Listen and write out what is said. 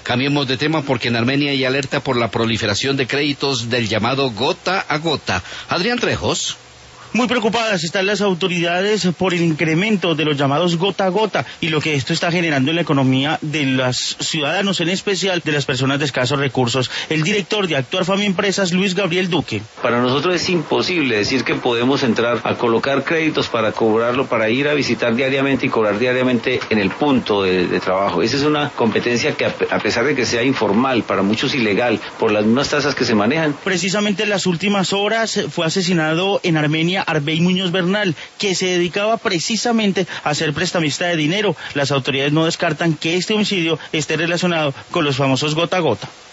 Cambiemos de tema porque en Armenia hay alerta por la proliferación de créditos del llamado gota a gota. Adrián Trejos. Muy preocupadas están las autoridades por el incremento de los llamados gota a gota y lo que esto está generando en la economía de los ciudadanos, en especial de las personas de escasos recursos. El director de Actuar Fami Empresas, Luis Gabriel Duque. Para nosotros es imposible decir que podemos entrar a colocar créditos para cobrarlo, para ir a visitar diariamente y cobrar diariamente en el punto de trabajo. Esa es una competencia que a pesar de que sea informal, para muchos ilegal, por las mismas tasas que se manejan. Precisamente en las últimas horas fue asesinado en Armenia Arbey Muñoz Bernal, que se dedicaba precisamente a ser prestamista de dinero. Las autoridades no descartan que este homicidio esté relacionado con los famosos gota a gota.